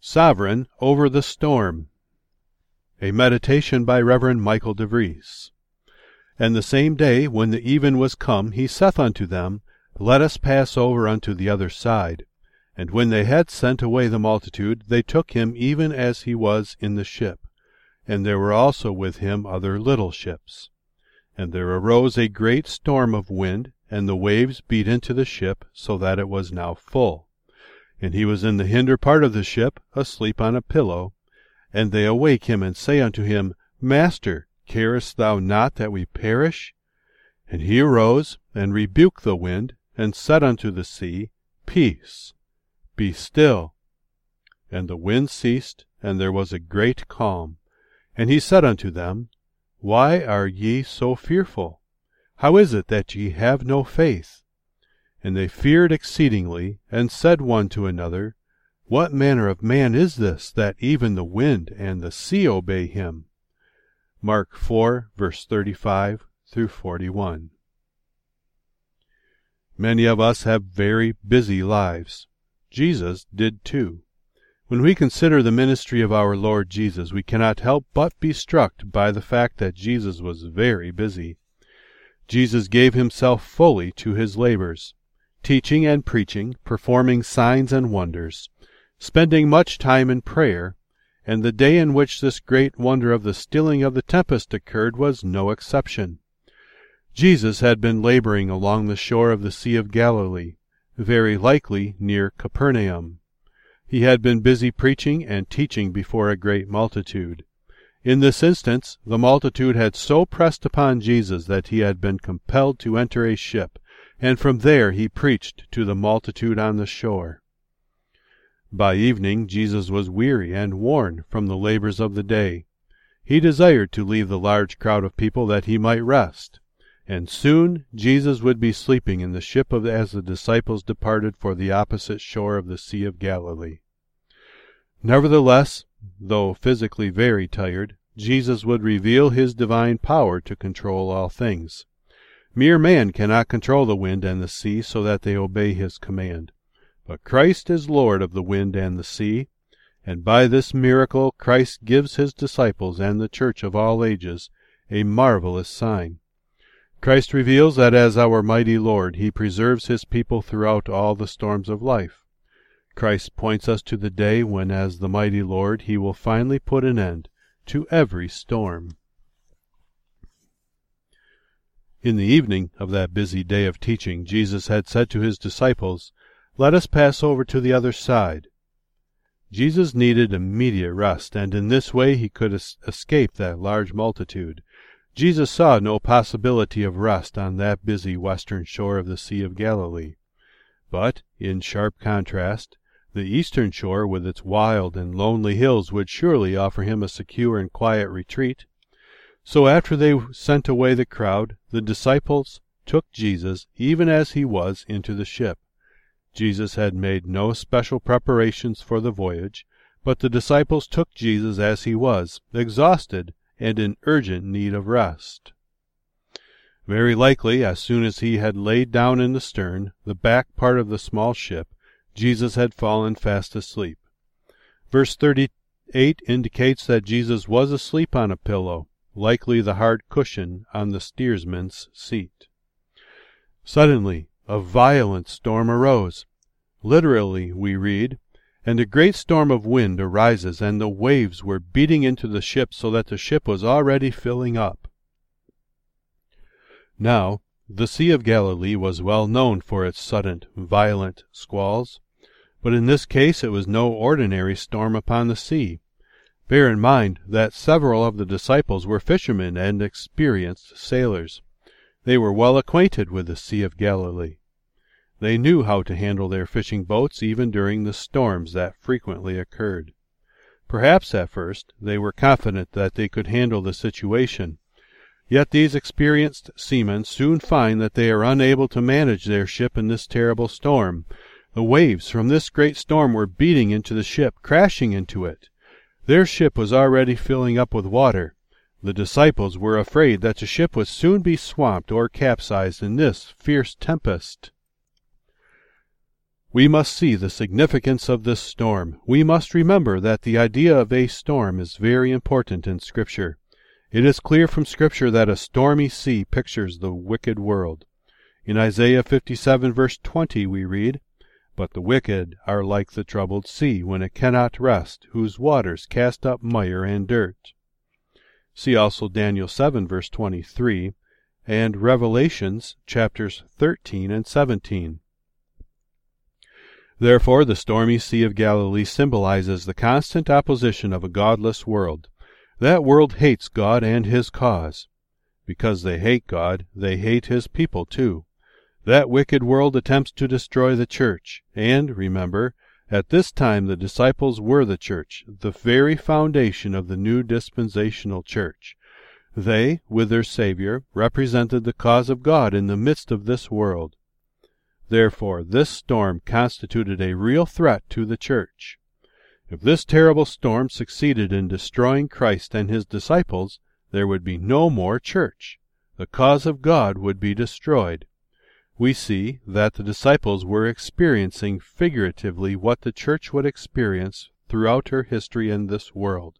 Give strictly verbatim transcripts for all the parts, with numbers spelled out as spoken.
Sovereign over the Storm. A meditation by Reverend Michael de Vries. And the same day, when the even was come, he saith unto them, Let us pass over unto the other side. And when they had sent away the multitude, they took him even as he was in the ship. And there were also with him other little ships. And there arose a great storm of wind, and the waves beat into the ship, so that it was now full. And he was in the hinder part of the ship, asleep on a pillow. And they awake him, and say unto him, Master, carest thou not that we perish? And he arose, and rebuked the wind, and said unto the sea, Peace, be still. And the wind ceased, and there was a great calm. And he said unto them, Why are ye so fearful? How is it that ye have no faith? And they feared exceedingly, and said one to another, What manner of man is this, that even the wind and the sea obey him? Mark four, verse thirty-five through forty-one. Many of us have very busy lives. Jesus did too. When we consider the ministry of our Lord Jesus, we cannot help but be struck by the fact that Jesus was very busy. Jesus gave himself fully to his labors, teaching and preaching, performing signs and wonders, spending much time in prayer, and the day in which this great wonder of the stilling of the tempest occurred was no exception. Jesus had been laboring along the shore of the Sea of Galilee, very likely near Capernaum. He had been busy preaching and teaching before a great multitude. In this instance, the multitude had so pressed upon Jesus that he had been compelled to enter a ship, and from there he preached to the multitude on the shore. By evening Jesus was weary and worn from the labors of the day. He desired to leave the large crowd of people that he might rest, and soon Jesus would be sleeping in the ship of, as the disciples departed for the opposite shore of the Sea of Galilee. Nevertheless, though physically very tired, Jesus would reveal his divine power to control all things. Mere man cannot control the wind and the sea so that they obey his command. But Christ is Lord of the wind and the sea, and by this miracle Christ gives his disciples and the church of all ages a marvelous sign. Christ reveals that as our mighty Lord, he preserves his people throughout all the storms of life. Christ points us to the day when, as the mighty Lord, he will finally put an end to every storm. In the evening of that busy day of teaching, Jesus had said to his disciples, Let us pass over to the other side. Jesus needed immediate rest, and in this way he could es- escape that large multitude. Jesus saw no possibility of rest on that busy western shore of the Sea of Galilee. But, in sharp contrast, the eastern shore with its wild and lonely hills would surely offer him a secure and quiet retreat. So after they sent away the crowd, the disciples took Jesus, even as he was, into the ship. Jesus had made no special preparations for the voyage, but the disciples took Jesus as he was, exhausted and in urgent need of rest. Very likely, as soon as he had laid down in the stern, the back part of the small ship, Jesus had fallen fast asleep. Verse thirty-eight indicates that Jesus was asleep on a pillow, likely the hard cushion on the steersman's seat. Suddenly, a violent storm arose. Literally, we read, And a great storm of wind arises, and the waves were beating into the ship, so that the ship was already filling up. Now, the Sea of Galilee was well known for its sudden, violent squalls, but in this case it was no ordinary storm upon the sea. Bear in mind that several of the disciples were fishermen and experienced sailors. They were well acquainted with the Sea of Galilee. They knew how to handle their fishing boats even during the storms that frequently occurred. Perhaps at first they were confident that they could handle the situation. Yet these experienced seamen soon find that they are unable to manage their ship in this terrible storm. The waves from this great storm were beating into the ship, crashing into it. Their ship was already filling up with water. The disciples were afraid that the ship would soon be swamped or capsized in this fierce tempest. We must see the significance of this storm. We must remember that the idea of a storm is very important in Scripture. It is clear from Scripture that a stormy sea pictures the wicked world. In Isaiah fifty-seven verse twenty we read, "But the wicked are like the troubled sea, when it cannot rest, whose waters cast up mire and dirt." See also Daniel seven verse twenty-three, and Revelations chapters thirteen and seventeen. Therefore the stormy Sea of Galilee symbolizes the constant opposition of a godless world. That world hates God and His cause. Because they hate God, they hate His people too. That wicked world attempts to destroy the church, and, remember, at this time the disciples were the church, the very foundation of the new dispensational church. They, with their Savior, represented the cause of God in the midst of this world. Therefore, this storm constituted a real threat to the church. If this terrible storm succeeded in destroying Christ and His disciples, there would be no more church. The cause of God would be destroyed. We see that the disciples were experiencing figuratively what the church would experience throughout her history in this world.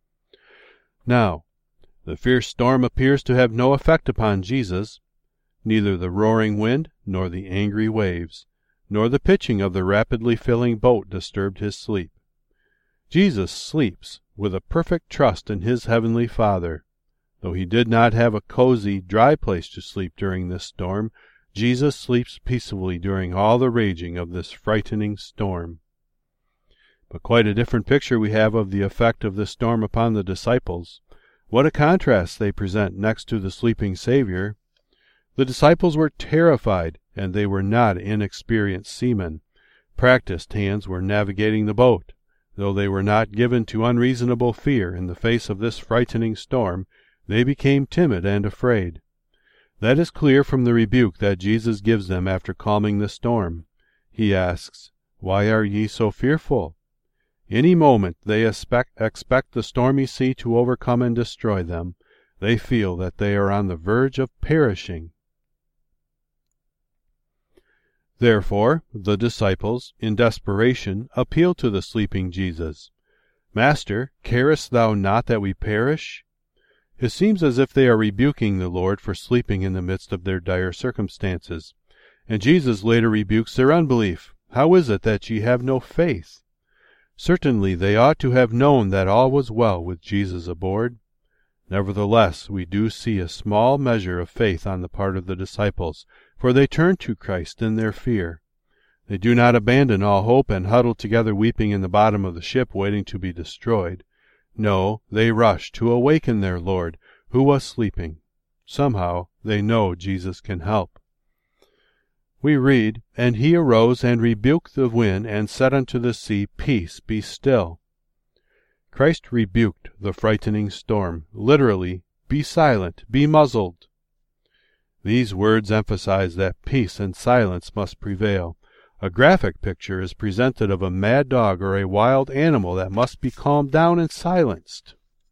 Now, the fierce storm appears to have no effect upon Jesus. Neither the roaring wind, nor the angry waves, nor the pitching of the rapidly filling boat disturbed His sleep. Jesus sleeps with a perfect trust in His heavenly Father. Though He did not have a cozy, dry place to sleep during this storm, Jesus sleeps peacefully during all the raging of this frightening storm. But quite a different picture we have of the effect of this storm upon the disciples. What a contrast they present next to the sleeping Savior. The disciples were terrified, and they were not inexperienced seamen. Practiced hands were navigating the boat. Though they were not given to unreasonable fear in the face of this frightening storm, they became timid and afraid. That is clear from the rebuke that Jesus gives them after calming the storm. He asks, "Why are ye so fearful?" Any moment they expect, expect the stormy sea to overcome and destroy them. They feel that they are on the verge of perishing. Therefore, the disciples, in desperation, appeal to the sleeping Jesus. "Master, carest thou not that we perish?" It seems as if they are rebuking the Lord for sleeping in the midst of their dire circumstances. And Jesus later rebukes their unbelief. "How is it that ye have no faith?" Certainly they ought to have known that all was well with Jesus aboard. Nevertheless, we do see a small measure of faith on the part of the disciples, for they turn to Christ in their fear. They do not abandon all hope and huddle together weeping in the bottom of the ship waiting to be destroyed. No, they rush to awaken their Lord, who was sleeping. Somehow they know Jesus can help. We read, "And he arose and rebuked the wind, and said unto the sea, Peace, be still." Christ rebuked the frightening storm. Literally, "Be silent, be muzzled." These words emphasize that peace and silence must prevail. A graphic picture is presented of a mad dog or a wild animal that must be calmed down and silenced.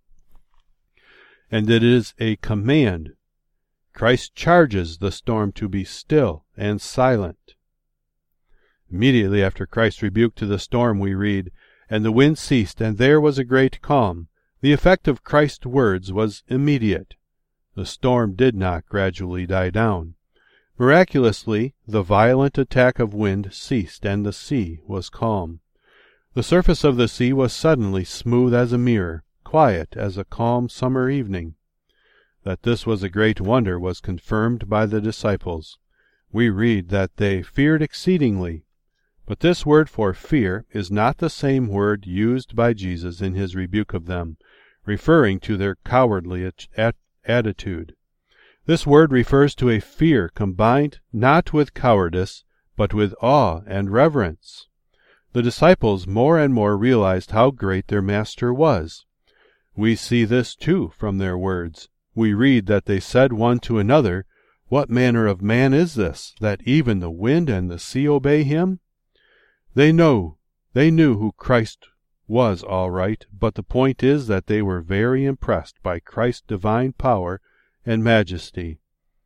And it is a command. Christ charges the storm to be still and silent. Immediately after Christ's rebuke to the storm, we read, "And the wind ceased, and there was a great calm." The effect of Christ's words was immediate. The storm did not gradually die down. Miraculously, the violent attack of wind ceased, and the sea was calm. The surface of the sea was suddenly smooth as a mirror, quiet as a calm summer evening. That this was a great wonder was confirmed by the disciples. We read that they feared exceedingly. But this word for fear is not the same word used by Jesus in his rebuke of them, referring to their cowardly at- at- attitude. This word refers to a fear combined not with cowardice, but with awe and reverence. The disciples more and more realized how great their master was. We see this, too, from their words. We read that they said one to another, "What manner of man is this, that even the wind and the sea obey him?" They know, they knew who Christ was all right, but the point is that they were very impressed by Christ's divine power and majesty.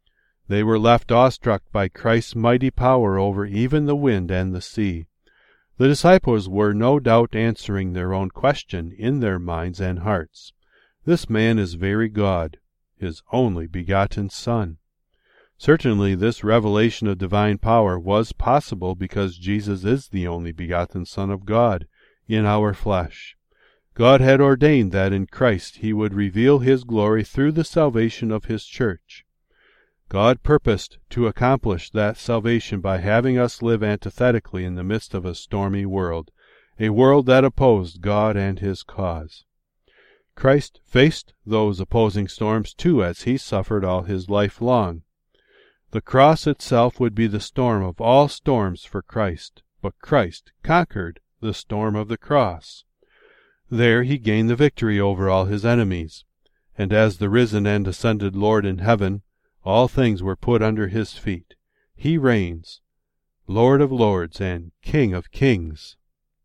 They were left awestruck by Christ's mighty power over even the wind and the sea. The disciples were no doubt answering their own question in their minds and hearts. This man is very God, His only begotten Son. Certainly this revelation of divine power was possible because Jesus is the only begotten Son of God in our flesh. God had ordained that in Christ He would reveal His glory through the salvation of His church. God purposed to accomplish that salvation by having us live antithetically in the midst of a stormy world, a world that opposed God and His cause. Christ faced those opposing storms too, as He suffered all His life long. The cross itself would be the storm of all storms for Christ, but Christ conquered the storm of the cross. There He gained the victory over all His enemies, and as the risen and ascended Lord in heaven, all things were put under His feet. He reigns, Lord of lords and King of kings.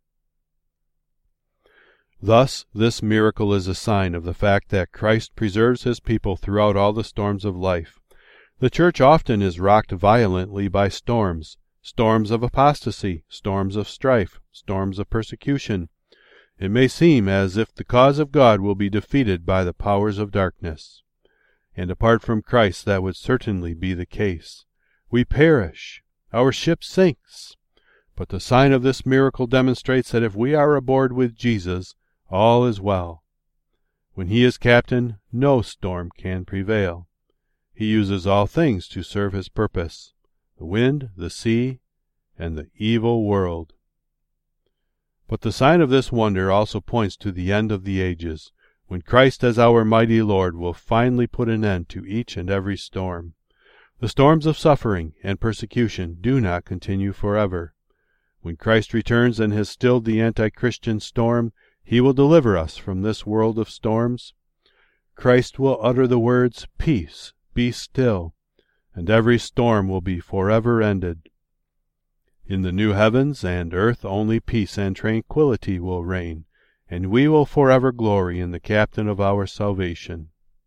Thus, this miracle is a sign of the fact that Christ preserves His people throughout all the storms of life. The church often is rocked violently by storms, storms of apostasy, storms of strife, storms of persecution. It may seem as if the cause of God will be defeated by the powers of darkness. And apart from Christ that would certainly be the case. We perish. Our ship sinks. But the sign of this miracle demonstrates that if we are aboard with Jesus, all is well. When He is captain, no storm can prevail. He uses all things to serve His purpose, the wind, the sea, and the evil world. But the sign of this wonder also points to the end of the ages, when Christ as our mighty Lord will finally put an end to each and every storm. The storms of suffering and persecution do not continue forever. When Christ returns and has stilled the anti-Christian storm, He will deliver us from this world of storms. Christ will utter the words, "Peace, be still," and every storm will be forever ended. In the new heavens and earth only peace and tranquility will reign, and we will forever glory in the Captain of our salvation.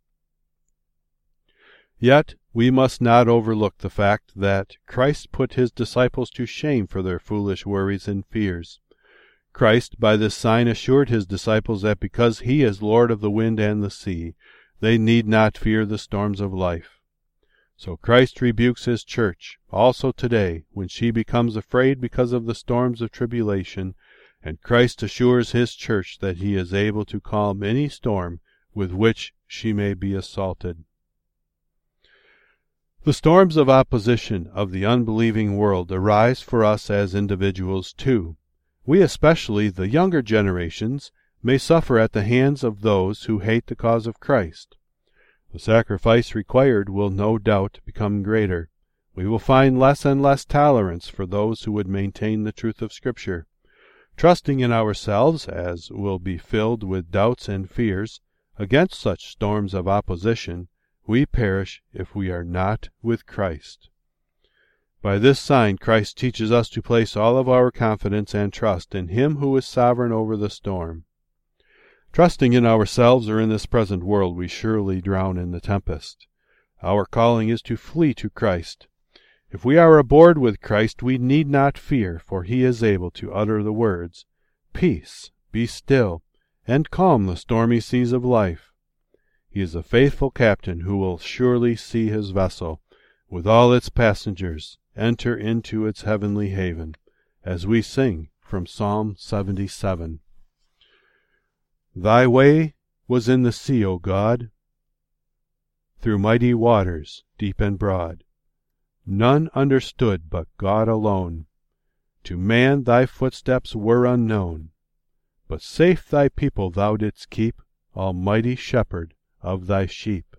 Yet we must not overlook the fact that Christ put His disciples to shame for their foolish worries and fears. Christ by this sign assured His disciples that because He is Lord of the wind and the sea, they need not fear the storms of life. So Christ rebukes His church also today when she becomes afraid because of the storms of tribulation, and Christ assures His church that He is able to calm any storm with which she may be assaulted. The storms of opposition of the unbelieving world arise for us as individuals too. We, especially the younger generations, may suffer at the hands of those who hate the cause of Christ. The sacrifice required will no doubt become greater. We will find less and less tolerance for those who would maintain the truth of Scripture. Trusting in ourselves, as will be filled with doubts and fears, against such storms of opposition, we perish if we are not with Christ. By this sign Christ teaches us to place all of our confidence and trust in Him who is sovereign over the storm. Trusting in ourselves or in this present world, we surely drown in the tempest. Our calling is to flee to Christ. If we are aboard with Christ, we need not fear, for He is able to utter the words, "Peace, be still," and calm the stormy seas of life. He is a faithful captain who will surely see his vessel, with all its passengers, enter into its heavenly haven, as we sing from Psalm seventy-seven. Thy way was in the sea, O God, through mighty waters, deep and broad. None understood but God alone. To man thy footsteps were unknown, but safe thy people thou didst keep, Almighty Shepherd of thy sheep.